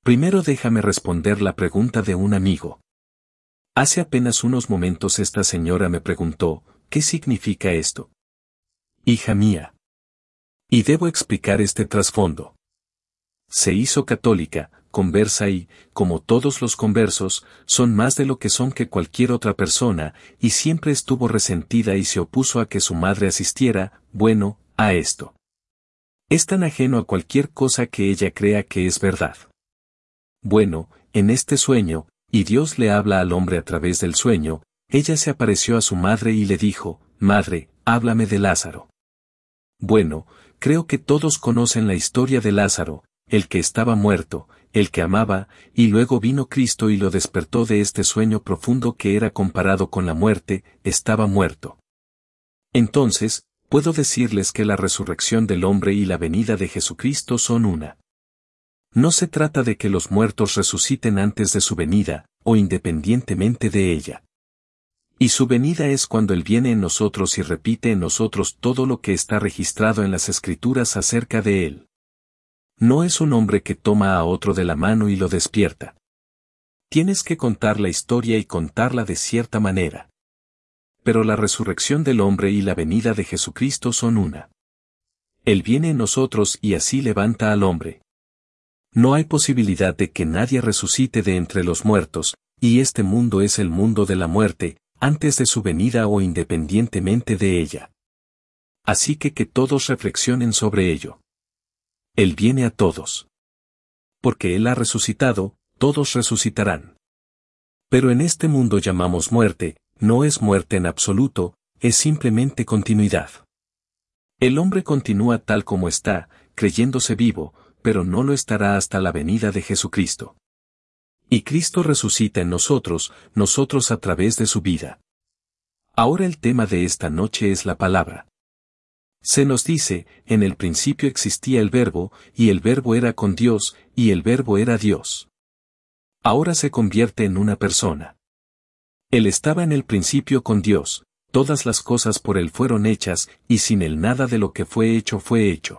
Primero déjame responder la pregunta de un amigo. Hace apenas unos momentos esta señora me preguntó, ¿qué significa esto? Hija mía. Y debo explicar este trasfondo. Se hizo católica, conversa y, como todos los conversos, son más de lo que son que cualquier otra persona, y siempre estuvo resentida y se opuso a que su madre asistiera, bueno, a esto. Es tan ajeno a cualquier cosa que ella crea que es verdad. Bueno, en este sueño, y Dios le habla al hombre a través del sueño, ella se apareció a su madre y le dijo, Madre, háblame de Lázaro. Bueno, creo que todos conocen la historia de Lázaro, el que estaba muerto, el que amaba, y luego vino Cristo y lo despertó de este sueño profundo que era comparado con la muerte, estaba muerto. Entonces, puedo decirles que la resurrección del hombre y la venida de Jesucristo son una. No se trata de que los muertos resuciten antes de su venida, o independientemente de ella. Y su venida es cuando Él viene en nosotros y repite en nosotros todo lo que está registrado en las Escrituras acerca de Él. No es un hombre que toma a otro de la mano y lo despierta. Tienes que contar la historia y contarla de cierta manera. Pero la resurrección del hombre y la venida de Jesucristo son una. Él viene en nosotros y así levanta al hombre. No hay posibilidad de que nadie resucite de entre los muertos, y este mundo es el mundo de la muerte, antes de su venida o independientemente de ella. Así que todos reflexionen sobre ello. Él viene a todos. Porque Él ha resucitado, todos resucitarán. Pero en este mundo llamamos muerte, no es muerte en absoluto, es simplemente continuidad. El hombre continúa tal como está, creyéndose vivo, pero no lo estará hasta la venida de Jesucristo. Y Cristo resucita en nosotros a través de su vida. Ahora el tema de esta noche es la palabra. Se nos dice, en el principio existía el Verbo, y el Verbo era con Dios, y el Verbo era Dios. Ahora se convierte en una persona. Él estaba en el principio con Dios, todas las cosas por Él fueron hechas, y sin Él nada de lo que fue hecho fue hecho.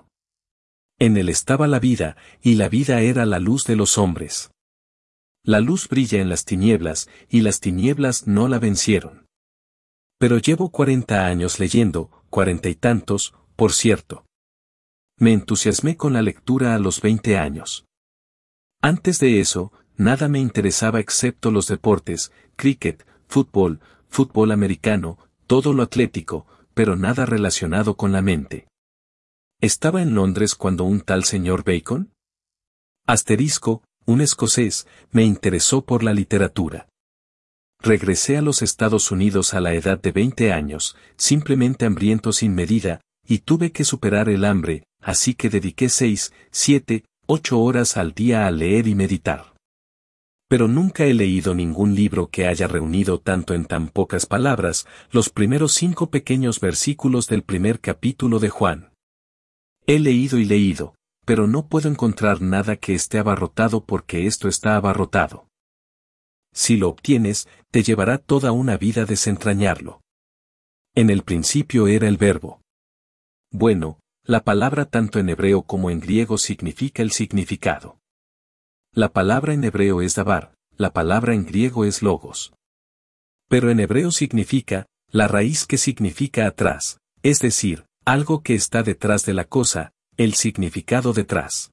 En Él estaba la vida, y la vida era la luz de los hombres. La luz brilla en las tinieblas, y las tinieblas no la vencieron. Pero llevo 40 años leyendo, 40 y tantos, por cierto. Me entusiasmé con la lectura a los 20 años. Antes de eso, nada me interesaba excepto los deportes, cricket, fútbol, fútbol americano, todo lo atlético, pero nada relacionado con la mente. ¿Estaba en Londres cuando un tal señor Bacon? Asterisco, un escocés, me interesó por la literatura. Regresé a los Estados Unidos a la edad de 20 años, simplemente hambriento sin medida, y tuve que superar el hambre, así que dediqué 6, 7, 8 horas al día a leer y meditar. Pero nunca he leído ningún libro que haya reunido tanto en tan pocas palabras, los primeros 5 pequeños versículos del primer capítulo de Juan. He leído y leído, pero no puedo encontrar nada que esté abarrotado porque esto está abarrotado. Si lo obtienes, te llevará toda una vida desentrañarlo. En el principio era el Verbo. Bueno, la palabra tanto en hebreo como en griego significa el significado. La palabra en hebreo es davar, la palabra en griego es logos. Pero en hebreo significa, la raíz que significa atrás, es decir, algo que está detrás de la cosa, el significado detrás.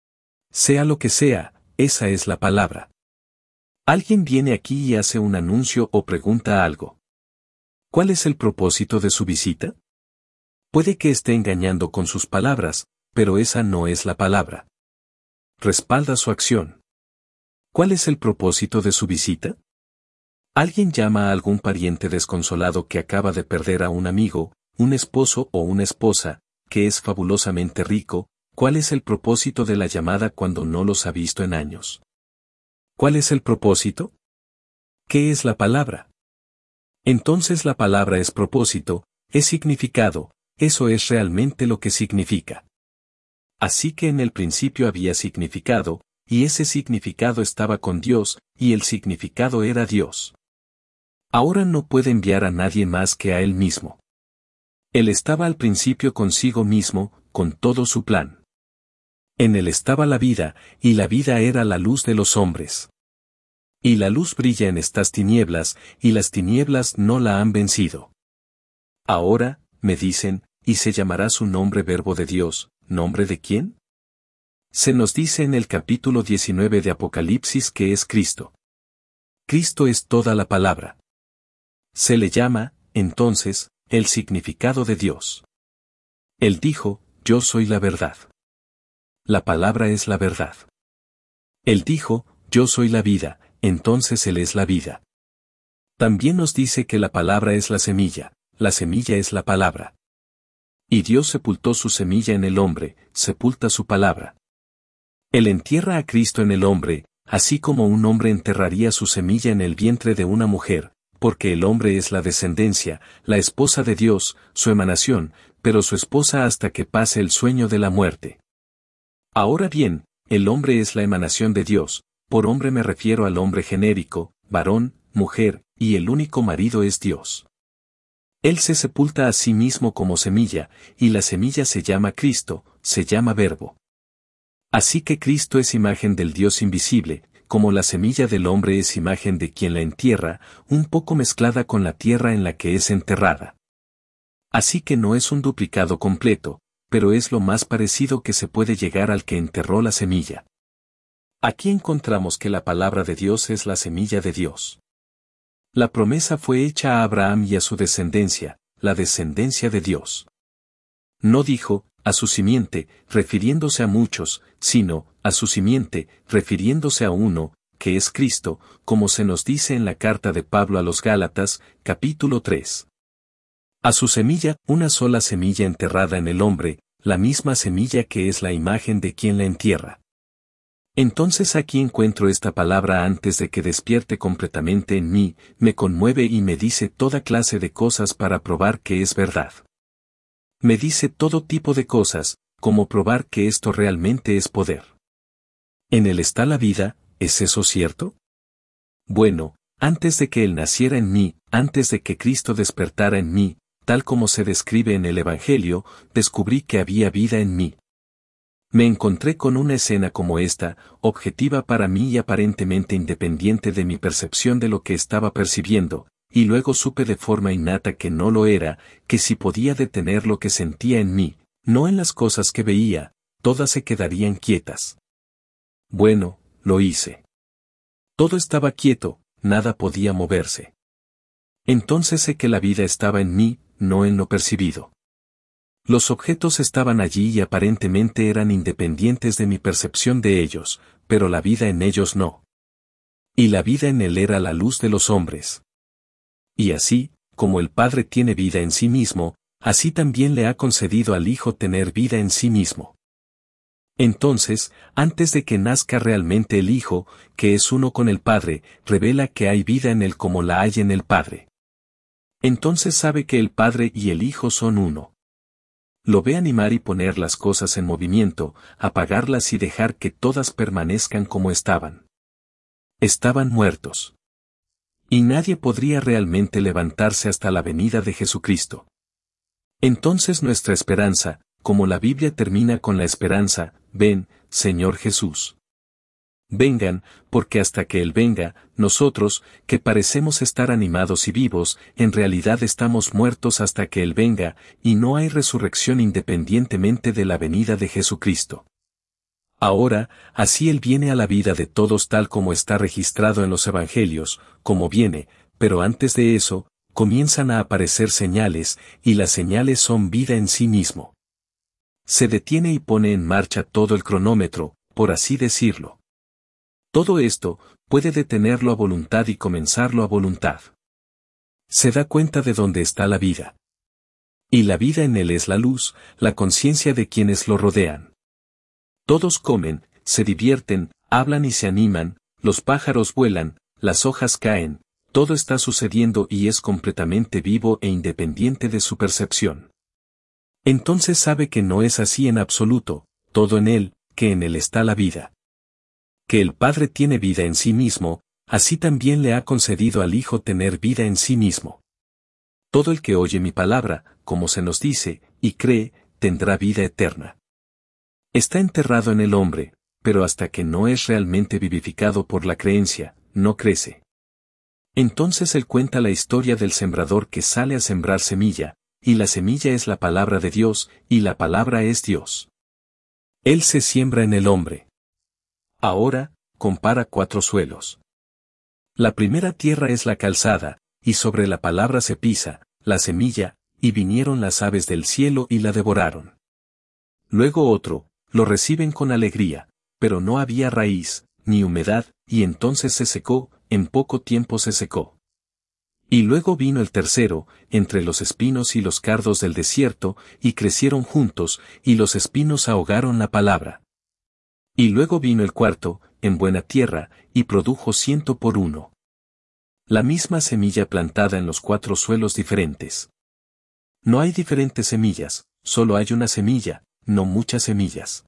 Sea lo que sea, esa es la palabra. Alguien viene aquí y hace un anuncio o pregunta algo. ¿Cuál es el propósito de su visita? Puede que esté engañando con sus palabras, pero esa no es la palabra. Respalda su acción. ¿Cuál es el propósito de su visita? Alguien llama a algún pariente desconsolado que acaba de perder a un amigo, un esposo o una esposa, que es fabulosamente rico. ¿Cuál es el propósito de la llamada cuando no los ha visto en años? ¿Cuál es el propósito? ¿Qué es la palabra? Entonces la palabra es propósito, es significado, eso es realmente lo que significa. Así que en el principio había significado, y ese significado estaba con Dios, y el significado era Dios. Ahora no puede enviar a nadie más que a Él mismo. Él estaba al principio consigo mismo, con todo su plan. En él estaba la vida, y la vida era la luz de los hombres. Y la luz brilla en estas tinieblas, y las tinieblas no la han vencido. Ahora, me dicen, y se llamará su nombre Verbo de Dios, ¿nombre de quién? Se nos dice en el capítulo 19 de Apocalipsis que es Cristo. Cristo es toda la palabra. Se le llama, entonces, el significado de Dios. Él dijo, yo soy la verdad. La palabra es la verdad. Él dijo, yo soy la vida, entonces Él es la vida. También nos dice que la palabra es la semilla es la palabra. Y Dios sepultó su semilla en el hombre, sepulta su palabra. Él entierra a Cristo en el hombre, así como un hombre enterraría su semilla en el vientre de una mujer, porque el hombre es la descendencia, la esposa de Dios, su emanación, pero su esposa hasta que pase el sueño de la muerte. Ahora bien, el hombre es la emanación de Dios, por hombre me refiero al hombre genérico, varón, mujer, y el único marido es Dios. Él se sepulta a sí mismo como semilla, y la semilla se llama Cristo, se llama Verbo. Así que Cristo es imagen del Dios invisible, como la semilla del hombre es imagen de quien la entierra, un poco mezclada con la tierra en la que es enterrada. Así que no es un duplicado completo, pero es lo más parecido que se puede llegar al que enterró la semilla. Aquí encontramos que la palabra de Dios es la semilla de Dios. La promesa fue hecha a Abraham y a su descendencia, la descendencia de Dios. No dijo, a su simiente, refiriéndose a muchos, sino, a su simiente, refiriéndose a uno, que es Cristo, como se nos dice en la carta de Pablo a los Gálatas, capítulo 3. A su semilla, una sola semilla enterrada en el hombre, la misma semilla que es la imagen de quien la entierra. Entonces aquí encuentro esta palabra antes de que despierte completamente en mí, me conmueve y me dice toda clase de cosas para probar que es verdad. Me dice todo tipo de cosas, como probar que esto realmente es poder. En él está la vida, ¿es eso cierto? Bueno, antes de que él naciera en mí, antes de que Cristo despertara en mí, tal como se describe en el Evangelio, descubrí que había vida en mí. Me encontré con una escena como esta, objetiva para mí y aparentemente independiente de mi percepción de lo que estaba percibiendo, y luego supe de forma innata que no lo era, que si podía detener lo que sentía en mí, no en las cosas que veía, todas se quedarían quietas. Bueno, lo hice. Todo estaba quieto, nada podía moverse. Entonces sé que la vida estaba en mí, no en lo percibido. Los objetos estaban allí y aparentemente eran independientes de mi percepción de ellos, pero la vida en ellos no. Y la vida en él era la luz de los hombres. Y así, como el Padre tiene vida en sí mismo, así también le ha concedido al Hijo tener vida en sí mismo. Entonces, antes de que nazca realmente el Hijo, que es uno con el Padre, revela que hay vida en él como la hay en el Padre. Entonces sabe que el Padre y el Hijo son uno. Lo ve animar y poner las cosas en movimiento, apagarlas y dejar que todas permanezcan como estaban. Estaban muertos. Y nadie podría realmente levantarse hasta la venida de Jesucristo. Entonces nuestra esperanza, como la Biblia termina con la esperanza, ven, Señor Jesús. Vengan, porque hasta que Él venga, nosotros, que parecemos estar animados y vivos, en realidad estamos muertos hasta que Él venga, y no hay resurrección independientemente de la venida de Jesucristo. Ahora, así Él viene a la vida de todos tal como está registrado en los Evangelios, como viene, pero antes de eso, comienzan a aparecer señales, y las señales son vida en sí mismo. Se detiene y pone en marcha todo el cronómetro, por así decirlo. Todo esto, puede detenerlo a voluntad y comenzarlo a voluntad. Se da cuenta de dónde está la vida. Y la vida en él es la luz, la conciencia de quienes lo rodean. Todos comen, se divierten, hablan y se animan, los pájaros vuelan, las hojas caen, todo está sucediendo y es completamente vivo e independiente de su percepción. Entonces sabe que no es así en absoluto, todo en él, que en él está la vida. Que el Padre tiene vida en sí mismo, así también le ha concedido al Hijo tener vida en sí mismo. Todo el que oye mi palabra, como se nos dice, y cree, tendrá vida eterna. Está enterrado en el hombre, pero hasta que no es realmente vivificado por la creencia, no crece. Entonces él cuenta la historia del sembrador que sale a sembrar semilla, y la semilla es la palabra de Dios, y la palabra es Dios. Él se siembra en el hombre. Ahora, compara 4 suelos. La primera tierra es la calzada, y sobre la palabra se pisa, la semilla, y vinieron las aves del cielo y la devoraron. Luego otro, lo reciben con alegría, pero no había raíz, ni humedad, y entonces se secó, en poco tiempo se secó. Y luego vino el tercero, entre los espinos y los cardos del desierto, y crecieron juntos, y los espinos ahogaron la palabra. Y luego vino el cuarto, en buena tierra, y produjo 100 por 1. La misma semilla plantada en los 4 suelos diferentes. No hay diferentes semillas, solo hay una semilla, no muchas semillas.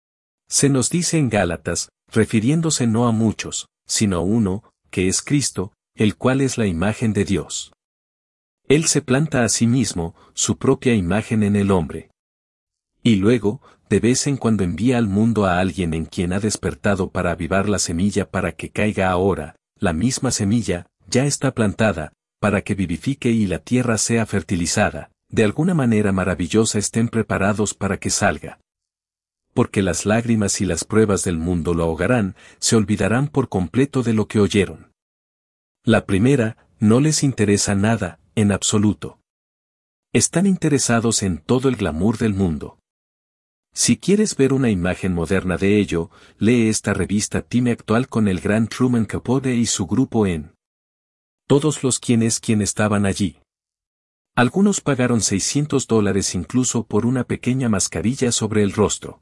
Se nos dice en Gálatas, refiriéndose no a muchos, sino a uno, que es Cristo, el cual es la imagen de Dios. Él se planta a sí mismo, su propia imagen en el hombre. Y luego, de vez en cuando envía al mundo a alguien en quien ha despertado para avivar la semilla para que caiga ahora, la misma semilla, ya está plantada, para que vivifique y la tierra sea fertilizada, de alguna manera maravillosa estén preparados para que salga. Porque las lágrimas y las pruebas del mundo lo ahogarán, se olvidarán por completo de lo que oyeron. La primera, no les interesa nada, en absoluto. Están interesados en todo el glamour del mundo. Si quieres ver una imagen moderna de ello, lee esta revista Time Actual con el gran Truman Capote y su grupo en todos los quien estaban allí. Algunos pagaron $600 incluso por una pequeña mascarilla sobre el rostro.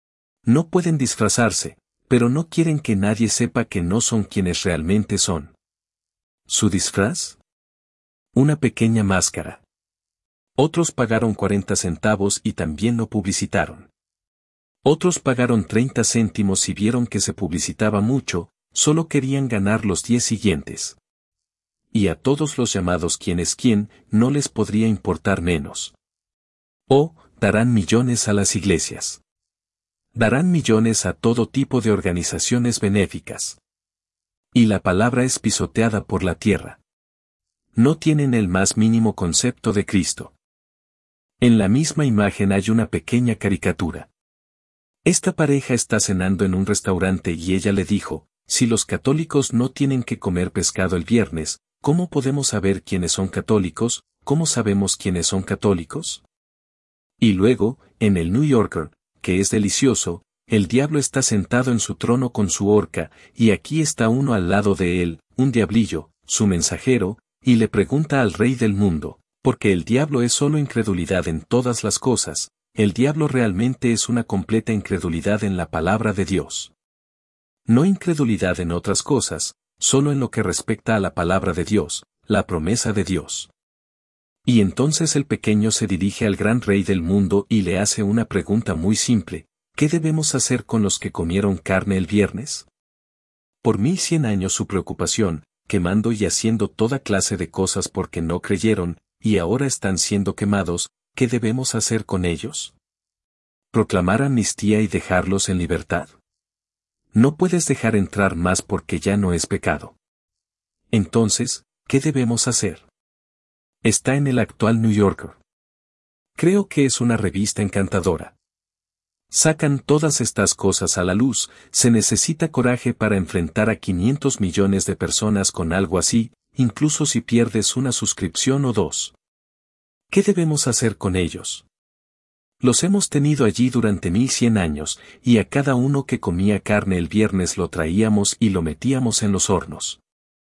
No pueden disfrazarse, pero no quieren que nadie sepa que no son quienes realmente son. ¿Su disfraz? Una pequeña máscara. Otros pagaron 40 centavos y también lo publicitaron. Otros pagaron 30 céntimos y vieron que se publicitaba mucho, solo querían ganar los 10 siguientes. Y a todos los llamados quién es quién, no les podría importar menos. O, darán millones a las iglesias. Darán millones a todo tipo de organizaciones benéficas. Y la palabra es pisoteada por la tierra. No tienen el más mínimo concepto de Cristo. En la misma imagen hay una pequeña caricatura. Esta pareja está cenando en un restaurante y ella le dijo, si los católicos no tienen que comer pescado el viernes, ¿cómo podemos saber quiénes son católicos? ¿Cómo sabemos quiénes son católicos? Y luego, en el New Yorker, que es delicioso, el diablo está sentado en su trono con su horca, y aquí está uno al lado de él, un diablillo, su mensajero, y le pregunta al rey del mundo, porque el diablo es solo incredulidad en todas las cosas, el diablo realmente es una completa incredulidad en la palabra de Dios. No incredulidad en otras cosas, solo en lo que respecta a la palabra de Dios, la promesa de Dios. Y entonces el pequeño se dirige al gran rey del mundo y le hace una pregunta muy simple, ¿qué debemos hacer con los que comieron carne el viernes? Por 1100 años su preocupación, quemando y haciendo toda clase de cosas porque no creyeron, y ahora están siendo quemados, ¿qué debemos hacer con ellos? ¿Proclamar amnistía y dejarlos en libertad? No puedes dejar entrar más porque ya no es pecado. Entonces, ¿qué debemos hacer? Está en el actual New Yorker. Creo que es una revista encantadora. Sacan todas estas cosas a la luz, se necesita coraje para enfrentar a 500 millones de personas con algo así, incluso si pierdes una suscripción o 2. ¿Qué debemos hacer con ellos? Los hemos tenido allí durante 1100 años, y a cada uno que comía carne el viernes lo traíamos y lo metíamos en los hornos.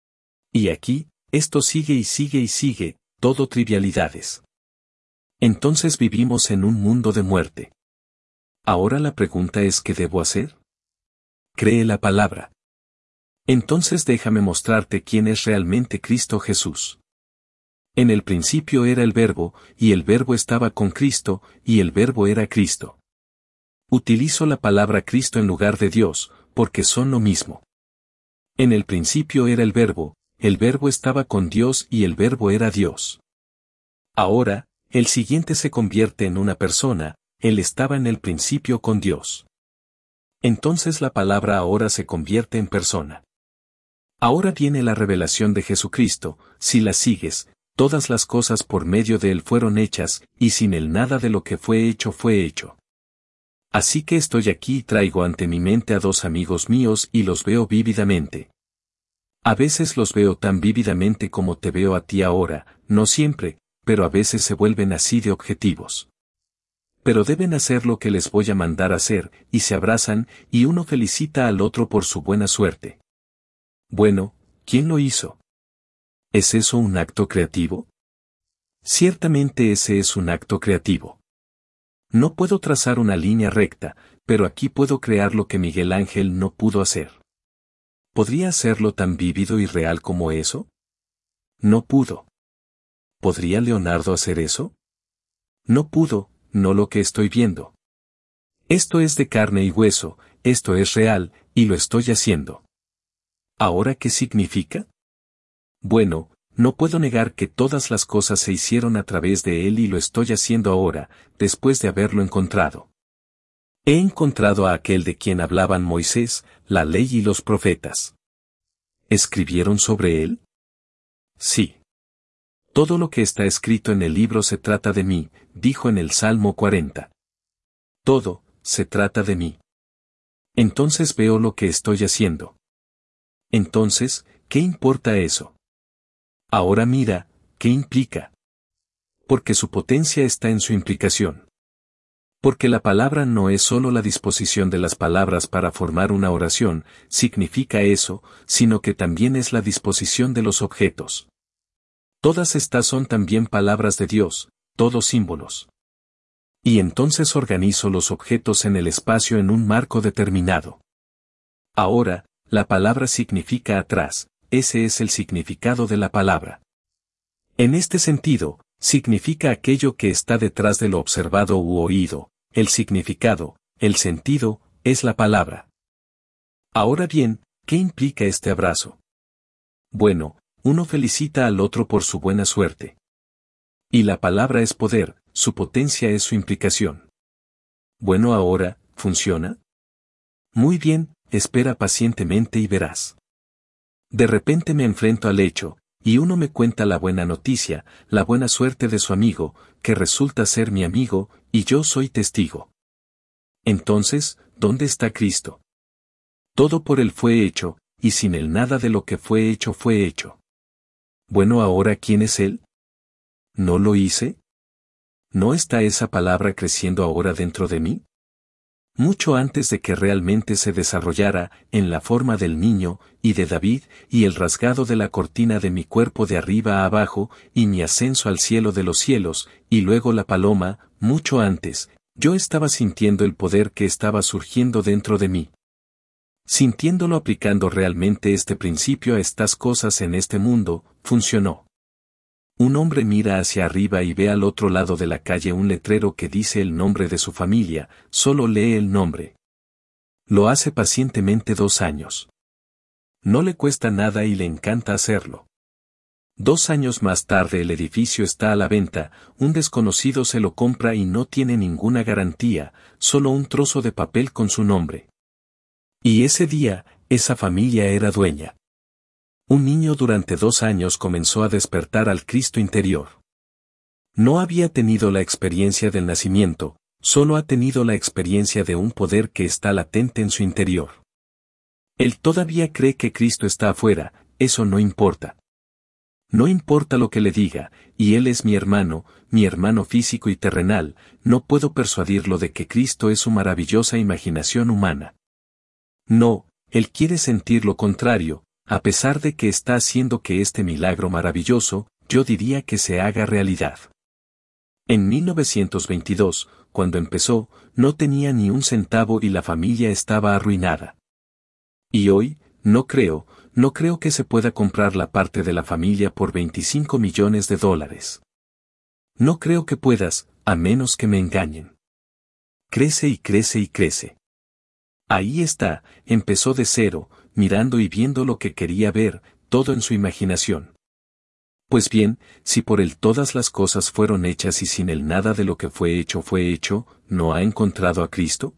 Y aquí, esto sigue y sigue y sigue, todo trivialidades. Entonces vivimos en un mundo de muerte. Ahora la pregunta es ¿qué debo hacer? Cree la palabra. Entonces déjame mostrarte quién es realmente Cristo Jesús. En el principio era el Verbo, y el Verbo estaba con Cristo, y el Verbo era Cristo. Utilizo la palabra Cristo en lugar de Dios, porque son lo mismo. En el principio era el Verbo estaba con Dios y el Verbo era Dios. Ahora, el siguiente se convierte en una persona, Él estaba en el principio con Dios. Entonces la palabra ahora se convierte en persona. Ahora viene la revelación de Jesucristo, si la sigues, todas las cosas por medio de Él fueron hechas, y sin Él nada de lo que fue hecho fue hecho. Así que estoy aquí y traigo ante mi mente a dos amigos míos y los veo vívidamente. A veces los veo tan vívidamente como te veo a ti ahora, no siempre, pero a veces se vuelven así de objetivos. Pero deben hacer lo que les voy a mandar hacer, y se abrazan, y uno felicita al otro por su buena suerte. Bueno, ¿quién lo hizo? ¿Es eso un acto creativo? Ciertamente ese es un acto creativo. No puedo trazar una línea recta, pero aquí puedo crear lo que Miguel Ángel no pudo hacer. ¿Podría hacerlo tan vívido y real como eso? No pudo. ¿Podría Leonardo hacer eso? No pudo, no lo que estoy viendo. Esto es de carne y hueso, esto es real, y lo estoy haciendo. ¿Ahora qué significa? Bueno, no puedo negar que todas las cosas se hicieron a través de él y lo estoy haciendo ahora, después de haberlo encontrado. He encontrado a aquel de quien hablaban Moisés, la ley y los profetas. ¿Escribieron sobre él? Sí. Todo lo que está escrito en el libro se trata de mí, dijo en el Salmo 40. Todo, se trata de mí. Entonces veo lo que estoy haciendo. Entonces, ¿qué importa eso? Ahora mira, ¿qué implica? Porque su potencia está en su implicación. Porque la palabra no es solo la disposición de las palabras para formar una oración, significa eso, sino que también es la disposición de los objetos. Todas estas son también palabras de Dios, todos símbolos. Y entonces organizo los objetos en el espacio en un marco determinado. Ahora, la palabra significa atrás, ese es el significado de la palabra. En este sentido, significa aquello que está detrás de lo observado u oído, el significado, el sentido, es la palabra. Ahora bien, ¿qué implica este abrazo? Bueno, uno felicita al otro por su buena suerte. Y la palabra es poder, su potencia es su implicación. Bueno, ahora, ¿funciona? Muy bien, espera pacientemente y verás. De repente me enfrento al hecho, y uno me cuenta la buena noticia, la buena suerte de su amigo, que resulta ser mi amigo, y yo soy testigo. Entonces, ¿dónde está Cristo? Todo por él fue hecho, y sin él nada de lo que fue hecho fue hecho. Bueno, ahora ¿quién es él? ¿No lo hice? ¿No está esa palabra creciendo ahora dentro de mí? Mucho antes de que realmente se desarrollara, en la forma del niño, y de David, y el rasgado de la cortina de mi cuerpo de arriba a abajo, y mi ascenso al cielo de los cielos, y luego la paloma, mucho antes, yo estaba sintiendo el poder que estaba surgiendo dentro de mí. Sintiéndolo aplicando realmente este principio a estas cosas en este mundo, funcionó. Un hombre mira hacia arriba y ve al otro lado de la calle un letrero que dice el nombre de su familia, solo lee el nombre. Lo hace pacientemente 2 años. No le cuesta nada y le encanta hacerlo. 2 años más tarde el edificio está a la venta, un desconocido se lo compra y no tiene ninguna garantía, solo un trozo de papel con su nombre. Y ese día, esa familia era dueña. Un niño durante 2 años comenzó a despertar al Cristo interior. No había tenido la experiencia del nacimiento, solo ha tenido la experiencia de un poder que está latente en su interior. Él todavía cree que Cristo está afuera, eso no importa. No importa lo que le diga, y él es mi hermano físico y terrenal, no puedo persuadirlo de que Cristo es su maravillosa imaginación humana. No, él quiere sentir lo contrario. A pesar de que está haciendo que este milagro maravilloso, yo diría que se haga realidad. En 1922, cuando empezó, no tenía ni un centavo y la familia estaba arruinada. Y hoy, no creo que se pueda comprar la parte de la familia por $25 millones. No creo que puedas, a menos que me engañen. Crece y crece y crece. Ahí está, empezó de cero, mirando y viendo lo que quería ver, todo en su imaginación. Pues bien, si por él todas las cosas fueron hechas y sin él nada de lo que fue hecho, ¿no ha encontrado a Cristo?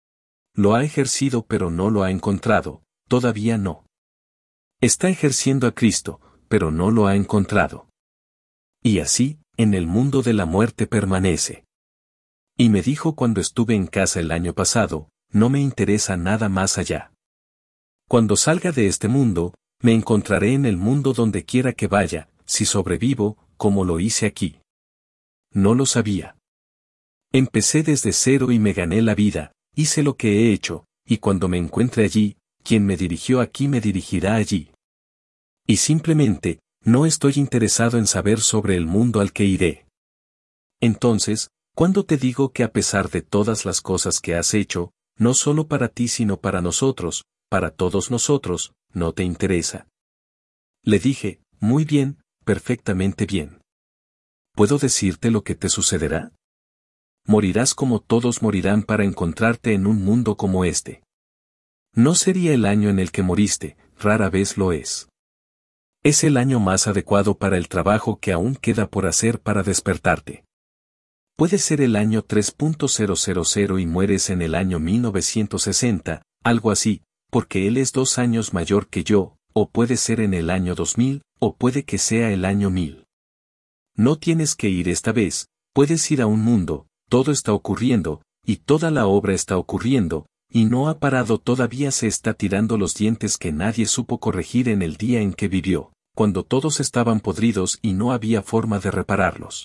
Lo ha ejercido pero no lo ha encontrado, todavía no. Está ejerciendo a Cristo, pero no lo ha encontrado. Y así, en el mundo de la muerte permanece. Y me dijo cuando estuve en casa el año pasado, no me interesa nada más allá. Cuando salga de este mundo, me encontraré en el mundo donde quiera que vaya, si sobrevivo, como lo hice aquí. No lo sabía. Empecé desde cero y me gané la vida, hice lo que he hecho, y cuando me encuentre allí, quien me dirigió aquí me dirigirá allí. Y simplemente, no estoy interesado en saber sobre el mundo al que iré. Entonces, cuando te digo que a pesar de todas las cosas que has hecho, no solo para ti sino para nosotros, para todos nosotros, no te interesa. Le dije, muy bien, perfectamente bien. ¿Puedo decirte lo que te sucederá? Morirás como todos morirán para encontrarte en un mundo como este. No sería el año en el que moriste, rara vez lo es. Es el año más adecuado para el trabajo que aún queda por hacer para despertarte. Puede ser el año 3.000 y mueres en el año 1960, algo así, porque él es 2 años mayor que yo, o puede ser en el año 2000, o puede que sea el año 1000. No tienes que ir esta vez, puedes ir a un mundo, todo está ocurriendo, y toda la obra está ocurriendo, y no ha parado todavía se está tirando los dientes que nadie supo corregir en el día en que vivió, cuando todos estaban podridos y no había forma de repararlos.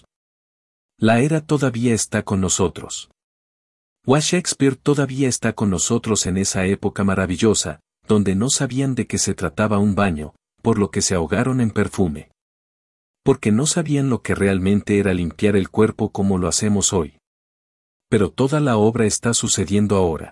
La era todavía está con nosotros. Shakespeare todavía está con nosotros en esa época maravillosa, donde no sabían de qué se trataba un baño, por lo que se ahogaron en perfume. Porque no sabían lo que realmente era limpiar el cuerpo como lo hacemos hoy. Pero toda la obra está sucediendo ahora.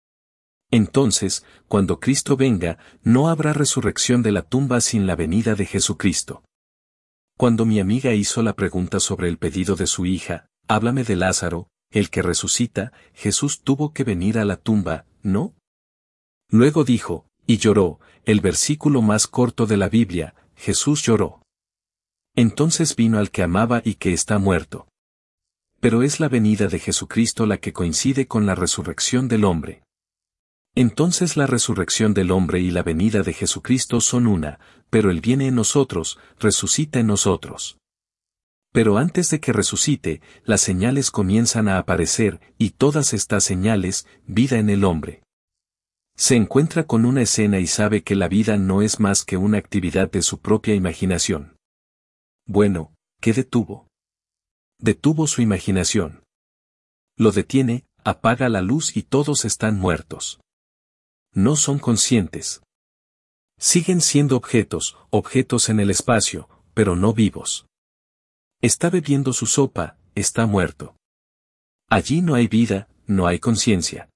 Entonces, cuando Cristo venga, no habrá resurrección de la tumba sin la venida de Jesucristo. Cuando mi amiga hizo la pregunta sobre el pedido de su hija, háblame de Lázaro, el que resucita, Jesús tuvo que venir a la tumba, ¿no? Luego dijo, y lloró, el versículo más corto de la Biblia, Jesús lloró. Entonces vino al que amaba y que está muerto. Pero es la venida de Jesucristo la que coincide con la resurrección del hombre. Entonces la resurrección del hombre y la venida de Jesucristo son una, pero Él viene en nosotros, resucita en nosotros. Pero antes de que resucite, las señales comienzan a aparecer, y todas estas señales, vida en el hombre. Se encuentra con una escena y sabe que la vida no es más que una actividad de su propia imaginación. Bueno, ¿qué detuvo? Detuvo su imaginación. Lo detiene, apaga la luz y todos están muertos. No son conscientes. Siguen siendo objetos en el espacio, pero no vivos. Está bebiendo su sopa, está muerto. Allí no hay vida, no hay conciencia.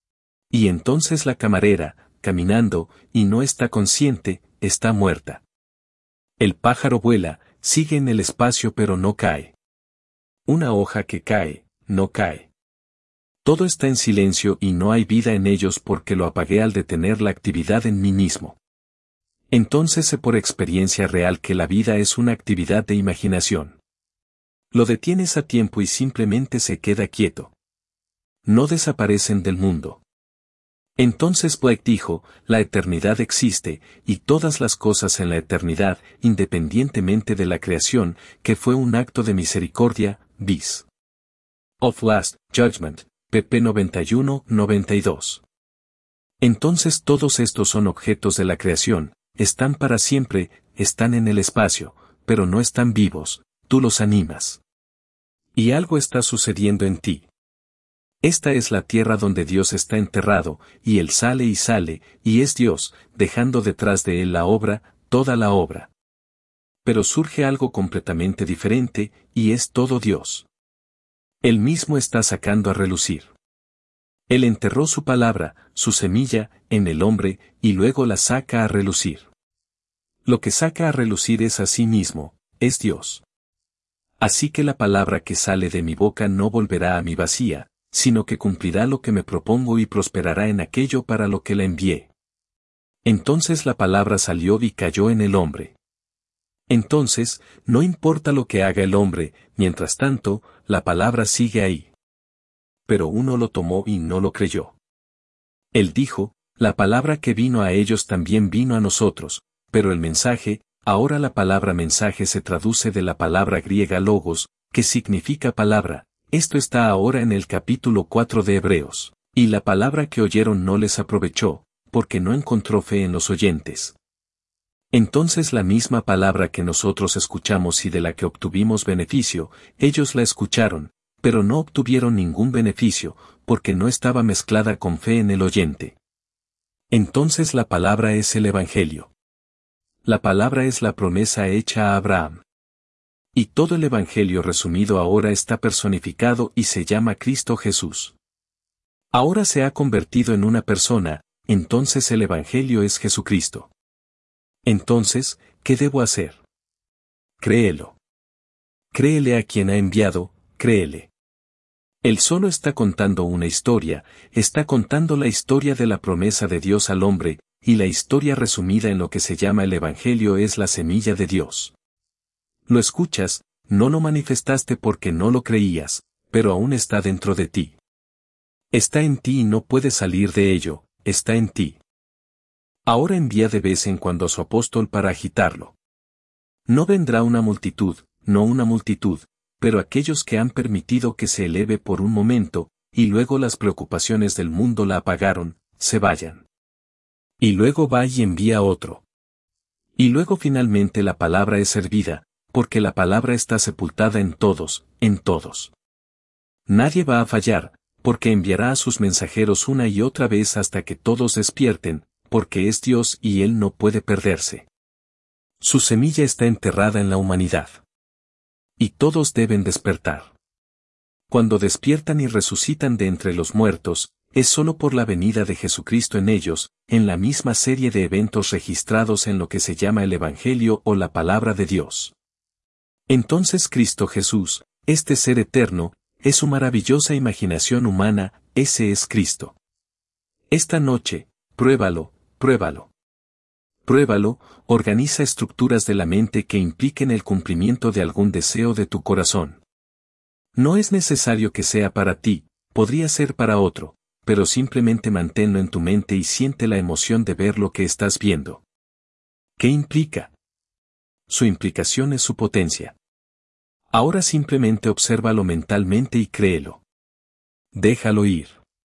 Y entonces la camarera, caminando, y no está consciente, está muerta. El pájaro vuela, sigue en el espacio pero no cae. Una hoja que cae, no cae. Todo está en silencio y no hay vida en ellos porque lo apagué al detener la actividad en mí mismo. Entonces sé por experiencia real que la vida es una actividad de imaginación. Lo detienes a tiempo y simplemente se queda quieto. No desaparecen del mundo. Entonces Blake dijo, la eternidad existe, y todas las cosas en la eternidad, independientemente de la creación, que fue un acto de misericordia, bis. Of Last Judgment, pp 91-92. Entonces todos estos son objetos de la creación, están para siempre, están en el espacio, pero no están vivos, tú los animas. Y algo está sucediendo en ti. Esta es la tierra donde Dios está enterrado, y Él sale, y es Dios, dejando detrás de Él la obra, toda la obra. Pero surge algo completamente diferente, y es todo Dios. Él mismo está sacando a relucir. Él enterró su palabra, su semilla, en el hombre, y luego la saca a relucir. Lo que saca a relucir es a sí mismo, es Dios. Así que la palabra que sale de mi boca no volverá a mí vacía, sino que cumplirá lo que me propongo y prosperará en aquello para lo que la envié. Entonces la palabra salió y cayó en el hombre. Entonces, no importa lo que haga el hombre, mientras tanto, la palabra sigue ahí. Pero uno lo tomó y no lo creyó. Él dijo, la palabra que vino a ellos también vino a nosotros, pero el mensaje, ahora la palabra mensaje se traduce de la palabra griega logos, que significa palabra, esto está ahora en el capítulo 4 de Hebreos, y la palabra que oyeron no les aprovechó, porque no encontró fe en los oyentes. Entonces la misma palabra que nosotros escuchamos y de la que obtuvimos beneficio, ellos la escucharon, pero no obtuvieron ningún beneficio, porque no estaba mezclada con fe en el oyente. Entonces la palabra es el Evangelio. La palabra es la promesa hecha a Abraham. Y todo el Evangelio resumido ahora está personificado y se llama Cristo Jesús. Ahora se ha convertido en una persona, entonces el Evangelio es Jesucristo. Entonces, ¿qué debo hacer? Créelo. Créele a quien ha enviado, créele. Él solo está contando una historia, está contando la historia de la promesa de Dios al hombre, y la historia resumida en lo que se llama el Evangelio es la semilla de Dios. Lo escuchas, no lo manifestaste porque no lo creías, pero aún está dentro de ti. Está en ti y no puedes salir de ello, está en ti. Ahora envía de vez en cuando a su apóstol para agitarlo. No vendrá una multitud, no una multitud, pero aquellos que han permitido que se eleve por un momento, y luego las preocupaciones del mundo la apagaron, se vayan. Y luego va y envía otro. Y luego finalmente la palabra es servida, porque la palabra está sepultada en todos, en todos. Nadie va a fallar, porque enviará a sus mensajeros una y otra vez hasta que todos despierten, porque es Dios y Él no puede perderse. Su semilla está enterrada en la humanidad. Y todos deben despertar. Cuando despiertan y resucitan de entre los muertos, es solo por la venida de Jesucristo en ellos, en la misma serie de eventos registrados en lo que se llama el Evangelio o la Palabra de Dios. Entonces Cristo Jesús, este ser eterno, es su maravillosa imaginación humana, ese es Cristo. Esta noche, pruébalo, pruébalo. Pruébalo, organiza estructuras de la mente que impliquen el cumplimiento de algún deseo de tu corazón. No es necesario que sea para ti, podría ser para otro, pero simplemente manténlo en tu mente y siente la emoción de ver lo que estás viendo. ¿Qué implica? Su implicación es su potencia. Ahora simplemente obsérvalo mentalmente y créelo. Déjalo ir.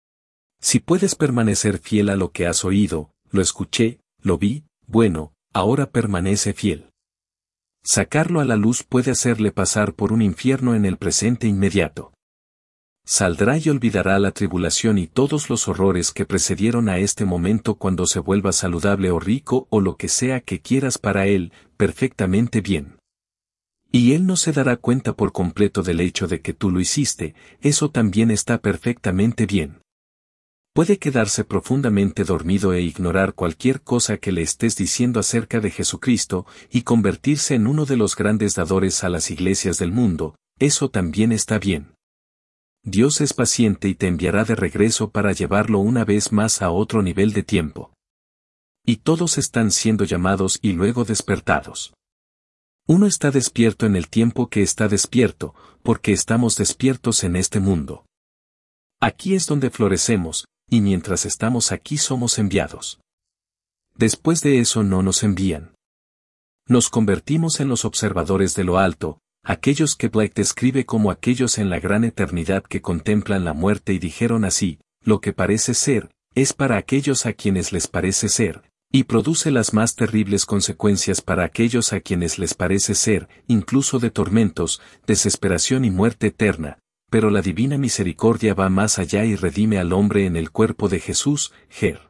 Si puedes permanecer fiel a lo que has oído, lo escuché, lo vi, bueno, ahora permanece fiel. Sacarlo a la luz puede hacerle pasar por un infierno en el presente inmediato. Saldrá y olvidará la tribulación y todos los horrores que precedieron a este momento cuando se vuelva saludable o rico o lo que sea que quieras para él, perfectamente bien. Y él no se dará cuenta por completo del hecho de que tú lo hiciste, eso también está perfectamente bien. Puede quedarse profundamente dormido e ignorar cualquier cosa que le estés diciendo acerca de Jesucristo y convertirse en uno de los grandes dadores a las iglesias del mundo, eso también está bien. Dios es paciente y te enviará de regreso para llevarlo una vez más a otro nivel de tiempo. Y todos están siendo llamados y luego despertados. Uno está despierto en el tiempo que está despierto, porque estamos despiertos en este mundo. Aquí es donde florecemos, y mientras estamos aquí somos enviados. Después de eso no nos envían. Nos convertimos en los observadores de lo alto, aquellos que Blake describe como aquellos en la gran eternidad que contemplan la muerte y dijeron así, lo que parece ser, es para aquellos a quienes les parece ser, y produce las más terribles consecuencias para aquellos a quienes les parece ser, incluso de tormentos, desesperación y muerte eterna. Pero la divina misericordia va más allá y redime al hombre en el cuerpo de Jesús, Ger.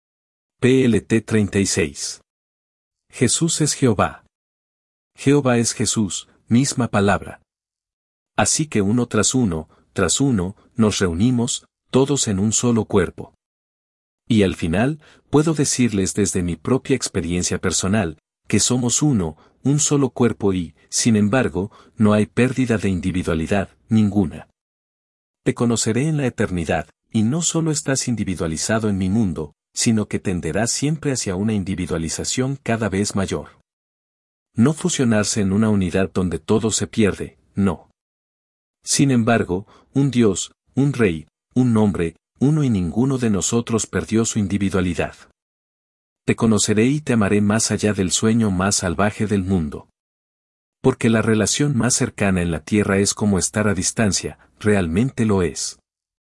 PLT 36. Jesús es Jehová. Jehová es Jesús, misma palabra. Así que uno, nos reunimos, todos en un solo cuerpo. Y al final, puedo decirles desde mi propia experiencia personal, que somos uno, un solo cuerpo y, sin embargo, no hay pérdida de individualidad, ninguna. Te conoceré en la eternidad, y no solo estás individualizado en mi mundo, sino que tenderás siempre hacia una individualización cada vez mayor. No fusionarse en una unidad donde todo se pierde, no. Sin embargo, un Dios, un Rey, un nombre, uno y ninguno de nosotros perdió su individualidad. Te conoceré y te amaré más allá del sueño más salvaje del mundo. Porque la relación más cercana en la tierra es como estar a distancia, realmente lo es.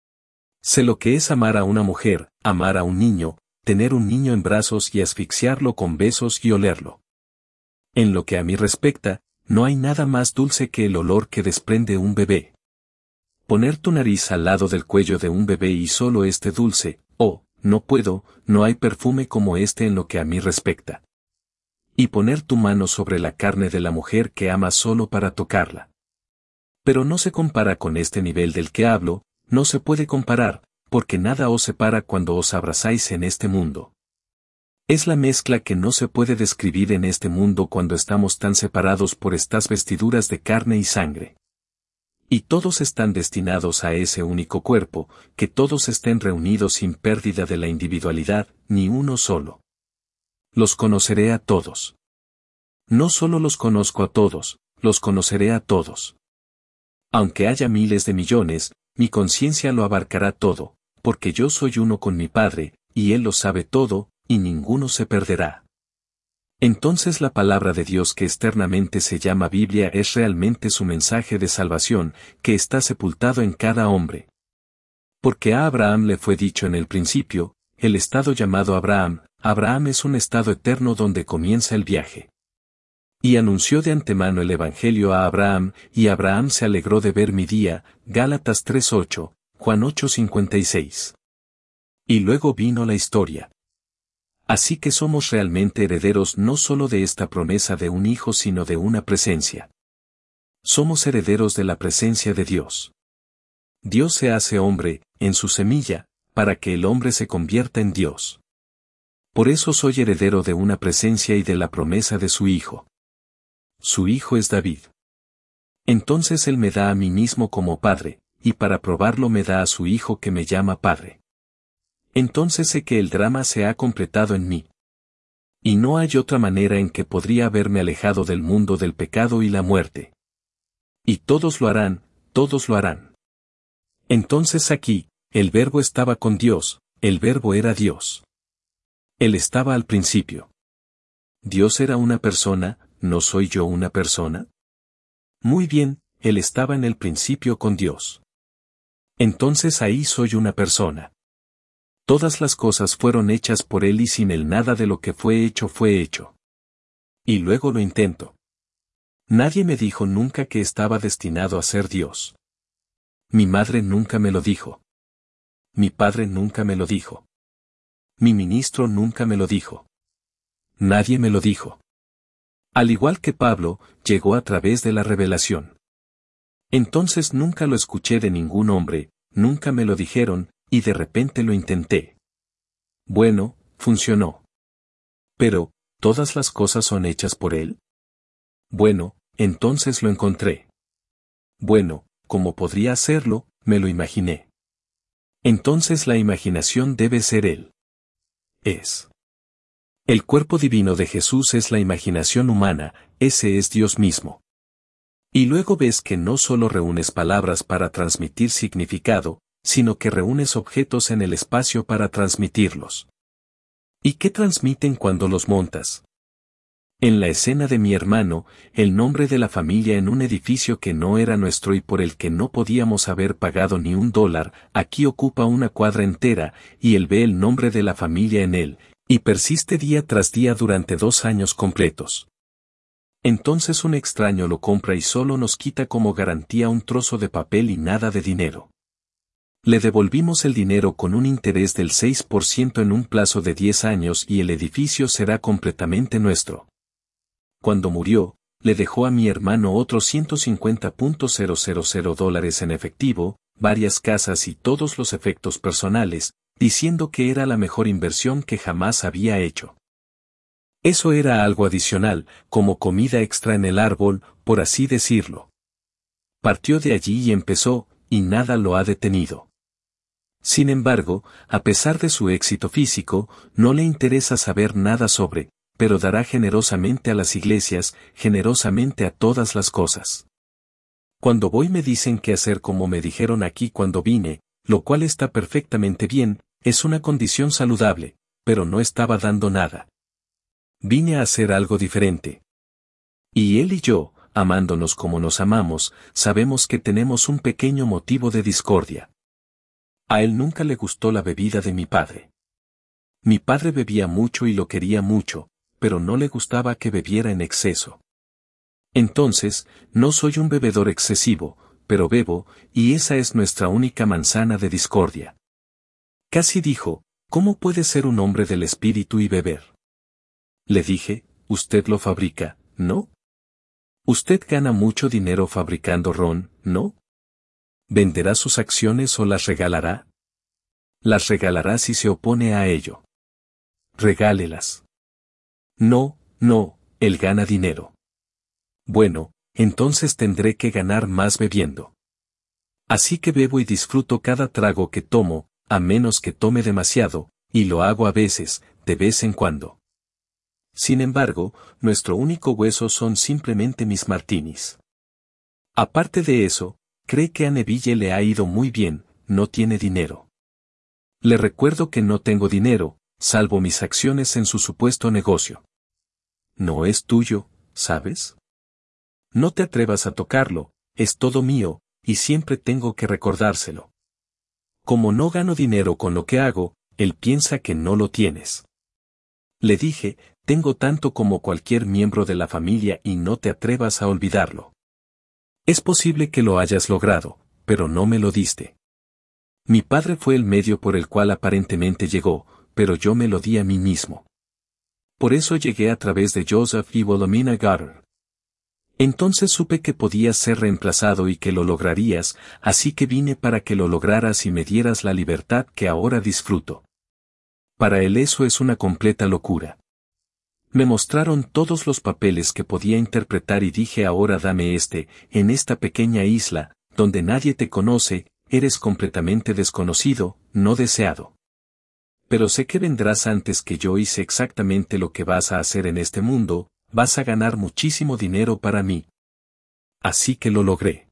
Sé lo que es amar a una mujer, amar a un niño, tener un niño en brazos y asfixiarlo con besos y olerlo. En lo que a mí respecta, no hay nada más dulce que el olor que desprende un bebé. Poner tu nariz al lado del cuello de un bebé y solo este dulce, no puedo, no hay perfume como este en lo que a mí respecta. Y poner tu mano sobre la carne de la mujer que amas solo para tocarla. Pero no se compara con este nivel del que hablo, no se puede comparar, porque nada os separa cuando os abrazáis en este mundo. Es la mezcla que no se puede describir en este mundo cuando estamos tan separados por estas vestiduras de carne y sangre. Y todos están destinados a ese único cuerpo, que todos estén reunidos sin pérdida de la individualidad, ni uno solo. Los conoceré a todos. No solo los conozco a todos, los conoceré a todos. Aunque haya miles de millones, mi conciencia lo abarcará todo, porque yo soy uno con mi Padre, y Él lo sabe todo, y ninguno se perderá. Entonces la palabra de Dios que externamente se llama Biblia es realmente su mensaje de salvación, que está sepultado en cada hombre. Porque a Abraham le fue dicho en el principio, el estado llamado Abraham, Abraham es un estado eterno donde comienza el viaje. Y anunció de antemano el Evangelio a Abraham, y Abraham se alegró de ver mi día, Gálatas 3:8, Juan 8:56. Y luego vino la historia. Así que somos realmente herederos no solo de esta promesa de un hijo sino de una presencia. Somos herederos de la presencia de Dios. Dios se hace hombre, en su semilla, para que el hombre se convierta en Dios. Por eso soy heredero de una presencia y de la promesa de su hijo. Su hijo es David. Entonces él me da a mí mismo como padre, y para probarlo me da a su hijo que me llama padre. Entonces sé que el drama se ha completado en mí. Y no hay otra manera en que podría haberme alejado del mundo del pecado y la muerte. Y todos lo harán, todos lo harán. Entonces aquí, el Verbo estaba con Dios, el Verbo era Dios. Él estaba al principio. ¿Dios era una persona, no soy yo una persona? Muy bien, Él estaba en el principio con Dios. Entonces ahí soy una persona. Todas las cosas fueron hechas por Él y sin Él nada de lo que fue hecho fue hecho. Y luego lo intento. Nadie me dijo nunca que estaba destinado a ser Dios. Mi madre nunca me lo dijo. Mi padre nunca me lo dijo. Mi ministro nunca me lo dijo. Nadie me lo dijo. Al igual que Pablo, llegó a través de la revelación. Entonces nunca lo escuché de ningún hombre, nunca me lo dijeron, y de repente lo intenté. Bueno, funcionó. Pero, ¿todas las cosas son hechas por Él? Bueno, entonces lo encontré. Bueno, ¿cómo podría hacerlo? Me lo imaginé. Entonces la imaginación debe ser Él. Es. El cuerpo divino de Jesús es la imaginación humana, ese es Dios mismo. Y luego ves que no solo reúnes palabras para transmitir significado, sino que reúnes objetos en el espacio para transmitirlos. ¿Y qué transmiten cuando los montas? En la escena de mi hermano, el nombre de la familia en un edificio que no era nuestro y por el que no podíamos haber pagado ni $1, aquí ocupa una cuadra entera, y él ve el nombre de la familia en él, y persiste día tras día durante 2 años completos. Entonces un extraño lo compra y solo nos quita como garantía un trozo de papel y nada de dinero. Le devolvimos el dinero con un interés del 6% en un plazo de 10 años y el edificio será completamente nuestro. Cuando murió, le dejó a mi hermano otros $150,000 en efectivo, varias casas y todos los efectos personales, diciendo que era la mejor inversión que jamás había hecho. Eso era algo adicional, como comida extra en el árbol, por así decirlo. Partió de allí y empezó, y nada lo ha detenido. Sin embargo, a pesar de su éxito físico, no le interesa saber nada sobre pero dará generosamente a las iglesias, generosamente a todas las cosas. Cuando voy me dicen qué hacer como me dijeron aquí cuando vine, lo cual está perfectamente bien, es una condición saludable, pero no estaba dando nada. Vine a hacer algo diferente. Y él y yo, amándonos como nos amamos, sabemos que tenemos un pequeño motivo de discordia. A él nunca le gustó la bebida de mi padre. Mi padre bebía mucho y lo quería mucho, pero no le gustaba que bebiera en exceso. Entonces, no soy un bebedor excesivo, pero bebo, y esa es nuestra única manzana de discordia. Casi dijo, ¿cómo puede ser un hombre del espíritu y beber? Le dije, usted lo fabrica, ¿no? Usted gana mucho dinero fabricando ron, ¿no? ¿Venderá sus acciones o las regalará? Las regalará si se opone a ello. Regálelas. No, no, él gana dinero. Bueno, entonces tendré que ganar más bebiendo. Así que bebo y disfruto cada trago que tomo, a menos que tome demasiado, y lo hago a veces, de vez en cuando. Sin embargo, nuestro único hueso son simplemente mis martinis. Aparte de eso, cree que a Neville le ha ido muy bien, no tiene dinero. Le recuerdo que no tengo dinero, salvo mis acciones en su supuesto negocio. No es tuyo, ¿sabes? No te atrevas a tocarlo, es todo mío, y siempre tengo que recordárselo. Como no gano dinero con lo que hago, él piensa que no lo tienes. Le dije, tengo tanto como cualquier miembro de la familia y no te atrevas a olvidarlo. Es posible que lo hayas logrado, pero no me lo diste. Mi padre fue el medio por el cual aparentemente llegó, pero yo me lo di a mí mismo. Por eso llegué a través de Joseph y Wilhelmina Goddard. Entonces supe que podías ser reemplazado y que lo lograrías, así que vine para que lo lograras y me dieras la libertad que ahora disfruto. Para él eso es una completa locura. Me mostraron todos los papeles que podía interpretar y dije ahora dame en esta pequeña isla, donde nadie te conoce, eres completamente desconocido, no deseado. Pero sé que vendrás antes que yo y sé exactamente lo que vas a hacer en este mundo, vas a ganar muchísimo dinero para mí. Así que lo logré.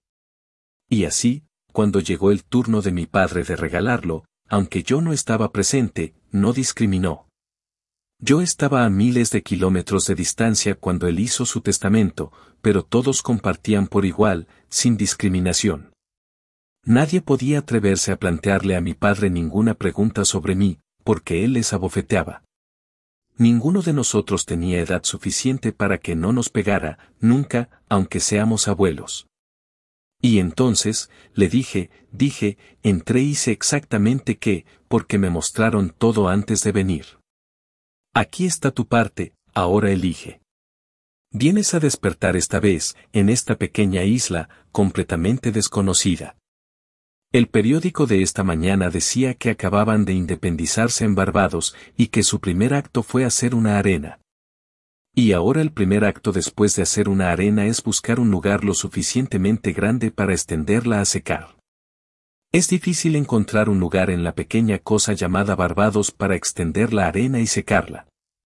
Y así, cuando llegó el turno de mi padre de regalarlo, aunque yo no estaba presente, no discriminó. Yo estaba a miles de kilómetros de distancia cuando él hizo su testamento, pero todos compartían por igual, sin discriminación. Nadie podía atreverse a plantearle a mi padre ninguna pregunta sobre mí, porque él les abofeteaba. Ninguno de nosotros tenía edad suficiente para que no nos pegara, nunca, aunque seamos abuelos. Y entonces, le dije, entré y hice exactamente qué, porque me mostraron todo antes de venir. Aquí está tu parte, ahora elige. Vienes a despertar esta vez, en esta pequeña isla, completamente desconocida. El periódico de esta mañana decía que acababan de independizarse en Barbados y que su primer acto fue hacer una arena. Y ahora el primer acto después de hacer una arena es buscar un lugar lo suficientemente grande para extenderla a secar. Es difícil encontrar un lugar en la pequeña cosa llamada Barbados para extender la arena y secarla.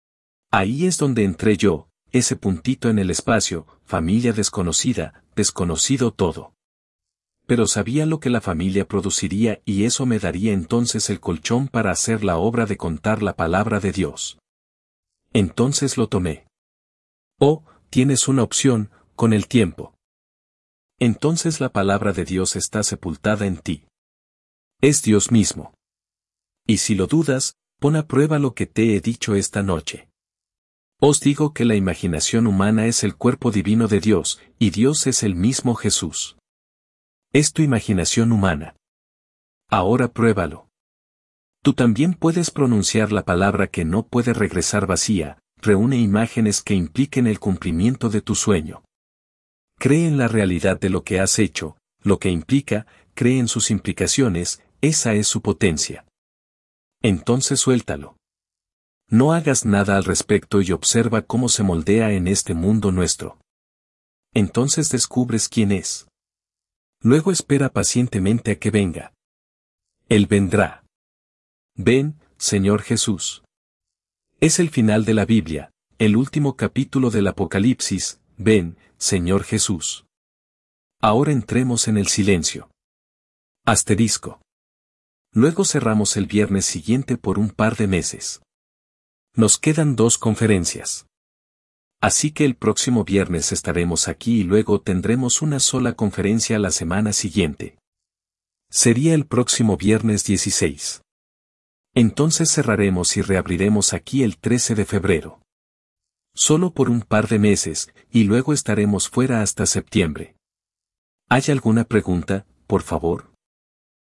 Ahí es donde entré yo, ese puntito en el espacio, familia desconocida, desconocido todo. Pero sabía lo que la familia produciría y eso me daría entonces el colchón para hacer la obra de contar la palabra de Dios. Entonces lo tomé. Oh, tienes una opción, con el tiempo. Entonces la palabra de Dios está sepultada en ti. Es Dios mismo. Y si lo dudas, pon a prueba lo que te he dicho esta noche. Os digo que la imaginación humana es el cuerpo divino de Dios, y Dios es el mismo Jesús. Es tu imaginación humana. Ahora pruébalo. Tú también puedes pronunciar la palabra que no puede regresar vacía, reúne imágenes que impliquen el cumplimiento de tu sueño. Cree en la realidad de lo que has hecho, lo que implica, cree en sus implicaciones, esa es su potencia. Entonces suéltalo. No hagas nada al respecto y observa cómo se moldea en este mundo nuestro. Entonces descubres quién es. Luego espera pacientemente a que venga. Él vendrá. Ven, Señor Jesús. Es el final de la Biblia, El último capítulo del Apocalipsis, ven, Señor Jesús. Ahora entremos en el silencio. Asterisco. Luego cerramos el viernes siguiente por un par de meses. Nos quedan 2 conferencias. Así que el próximo viernes estaremos aquí y luego tendremos una sola conferencia la semana siguiente. Sería el próximo viernes 16. Entonces cerraremos y reabriremos aquí el 13 de febrero. Solo por un par de meses, y luego estaremos fuera hasta septiembre. ¿Hay alguna pregunta, por favor?